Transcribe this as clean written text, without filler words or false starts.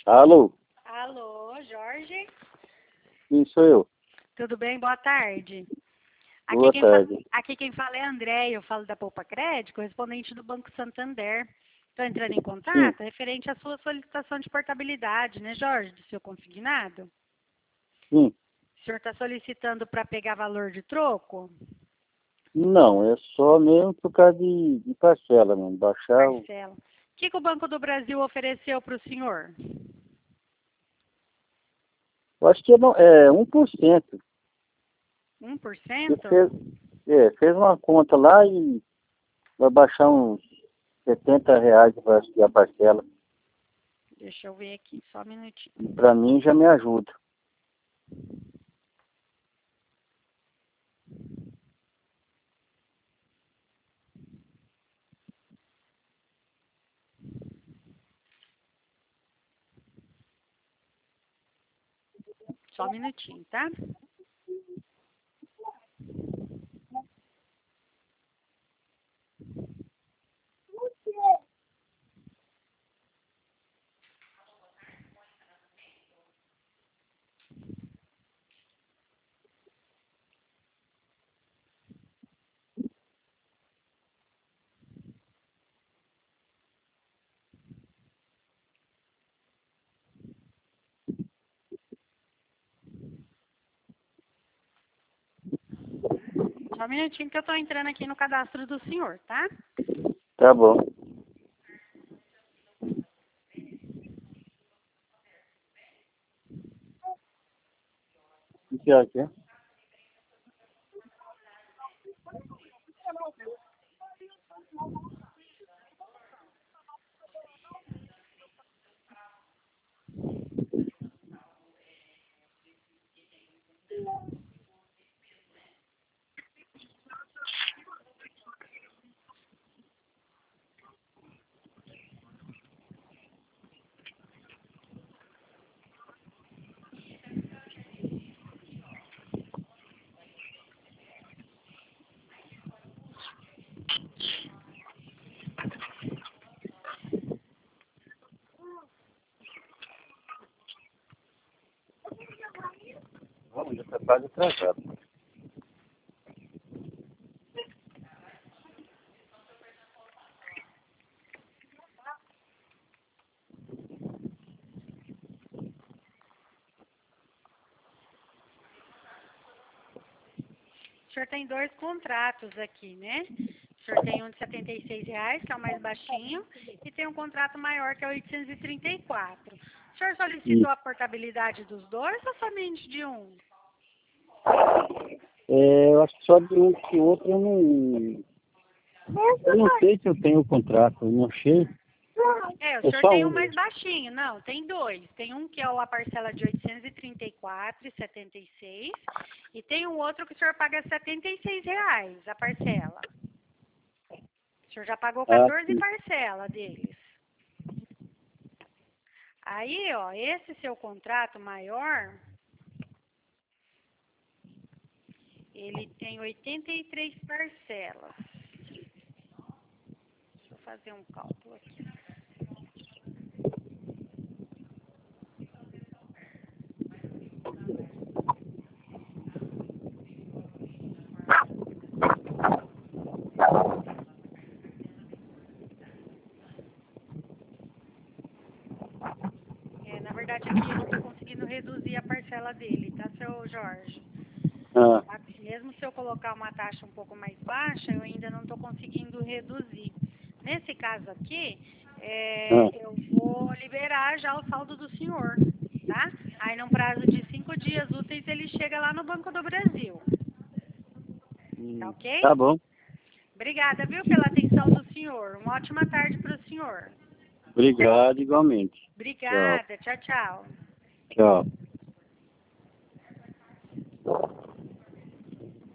Alô? Alô, Jorge? Sim, sou eu. Tudo bem? Boa tarde. Boa tarde. Aqui quem fala é a Andréia, eu falo da Poupa Crédito, correspondente do Banco Santander. Estou entrando em Sim, contato referente à sua solicitação de portabilidade, né, Jorge, do seu consignado? sim. O senhor está solicitando para pegar valor de troco? Não, é só mesmo por causa de parcela mesmo. Baixar o... Parcela. O que o Banco do Brasil ofereceu para o senhor? Eu acho que é 1%. Ele 1%? fez uma conta lá e vai baixar uns R$ 70, eu acho que é a parcela. Deixa eu ver aqui, só um minutinho. E para mim já me ajuda. Só um minutinho, tá? Só um minutinho que eu estou entrando aqui no cadastro do senhor, tá? Tá bom. O que é que é? Vamos, já está quase atrasado. O senhor tem dois contratos aqui, né? O senhor tem um de R$ 76, que é o mais baixinho, e tem um contrato maior, que é 834. O senhor solicitou a portabilidade dos dois ou somente de um? Eu acho que só de um que o outro eu não... Eu não sei se eu tenho o contrato, eu não achei. O É senhor só tem um um. mais baixinho. Não, tem dois. Tem um que é a parcela de 834,76 e tem um outro que o senhor paga R$ 76 a parcela. O senhor já pagou Ah, 14 sim. parcelas deles. Aí, ó, esse seu contrato maior, ele tem 83 parcelas. Deixa eu fazer um cálculo aqui. Na verdade, aqui eu não estou conseguindo reduzir a parcela dele, tá, seu Jorge? Ah, Mesmo se eu colocar uma taxa um pouco mais baixa, eu ainda não estou conseguindo reduzir. Nesse caso aqui, ah. eu vou liberar já o saldo do senhor, tá? Aí, num prazo de 5 dias úteis, ele chega lá no Banco do Brasil, tá ok? Tá bom. Obrigada, viu, pela atenção do senhor. Uma ótima tarde para o senhor. Obrigado igualmente. Tchau. Obrigada, tchau, tchau. Tchau.